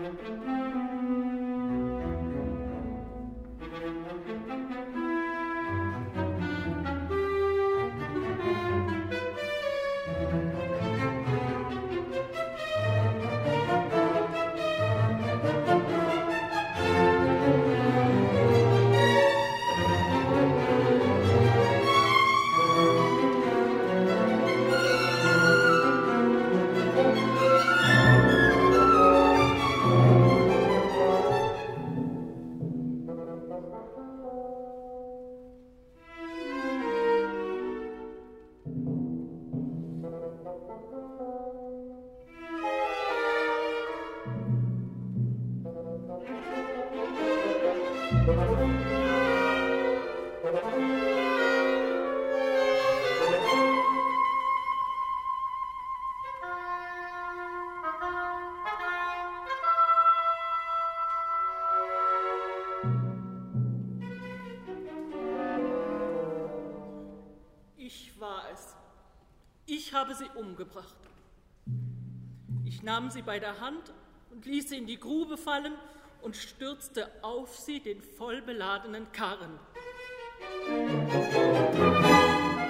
Ich war es. Ich habe sie umgebracht. Ich nahm sie bei der Hand und ließ sie in die Grube fallen und stürzte auf sie den vollbeladenen Karren.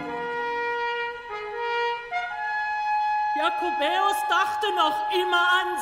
Jakobäus dachte noch immer an